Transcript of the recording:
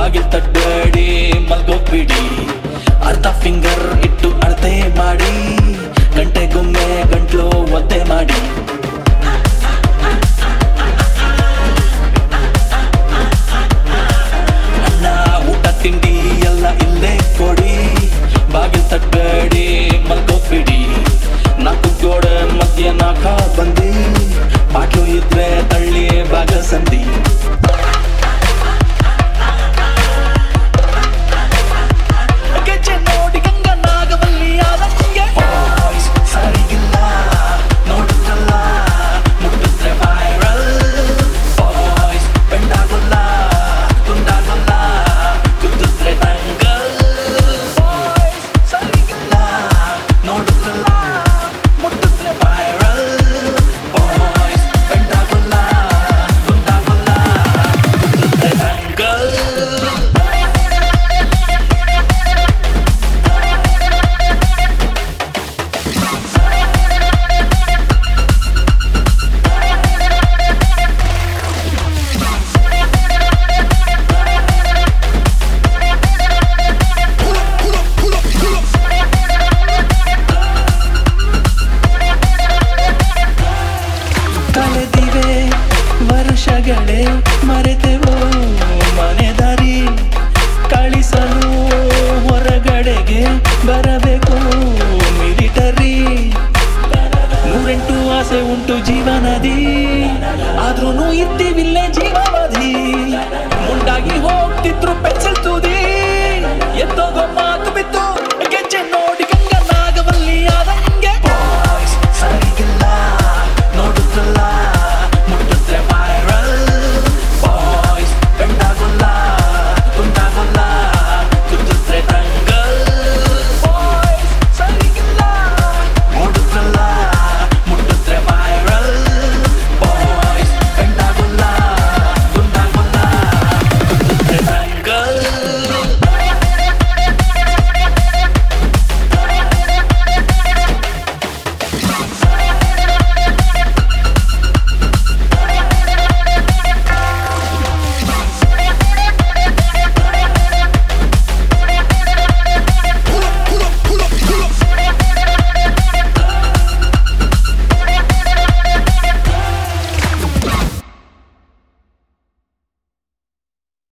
ಬಾಗಿಲ್ ತಟ್ಟಬೇಡಿ ಮಲ್ಗೋಗ್ಬಿಡಿ ಅರ್ಧ ಫಿಂಗರ್ ಇಟ್ಟು ಅಳತೆ ಮಾಡಿ ಗಂಟೆಗೊಮ್ಮೆ ಗಂಟ್ಲು ಒದ್ದೆ ಮಾಡಿ ಅನ್ನ ಊಟ ತಿಂಡಿ ಎಲ್ಲ ಇಲ್ಲೇ ಕೊಡಿ ಬಾಗಿಲ್ ತಟ್ಟಬೇಡಿ ಮಲ್ಗೋಗ್ಬಿಡಿ ನಾಲ್ಕು ಗೋಡೆ ಮಧ್ಯ ನಾಕ ಬಂದಿ ಬಾಟ್ಲು ಇದ್ರೆ ತಳ್ಳಿ ಬಾಗ ಸಂದಿ ಗೆಜ್ಜೆ ನೋಡಿ ಗಂಗ ನಾಗವಲ್ಲಿ ಆದಂಗೆ ಸರಿಗಿಲ್ಲ ನೋಡಿದ್ರಲ್ಲ ಮುಟ್ಟಿದ್ರೆ ವೈರಲ್ ಬಾಯ್ಸ್ ಬೆಂಡಾಗಲ್ಲ ತುಂಡಾಗಲ್ಲ ಕುದಿದ್ರೆ ನಂಗಲ್ ಬಾಯ್ಸ್ ಸರಿಗಿಲ್ಲ ನೋಡಿದ್ರಲ್ಲ ಮುಟ್ಟಿದ್ರೆ ವೈರಲ್ ಬಾಯ್ಸ್ ಬೆಂಡಾಗಲ್ಲ ತುಂಡಾಗಲ್ಲ ಕುದಿದ್ರೆ ನಂಗಲ್ ಕಳೆದಿವೆ ವರ್ಷಗಳೇ ಮರೆತೆವು ಮನೆ ದಾರಿ ಕಳಿಸಲು ಹೊರಗಡೆಗೆ ಬರಬೇಕು ಮಿಲಿಟರಿ ನೂರೆಂಟು ಆಸೆ ಉಂಟು ಜೀವನದಿ ಆದ್ರೂ ಇರ್ತೀವಿಲ್ಲೇ ಜೀವಾವಧಿ ಮುಂಡಾಗಿ ಹೋಗ್ತಿದ್ರು ಪೆನ್ಸಿಲ್ ತುದಿ ಎತ್ತೋಗೋ ಮಾತು ಬಿತ್ತು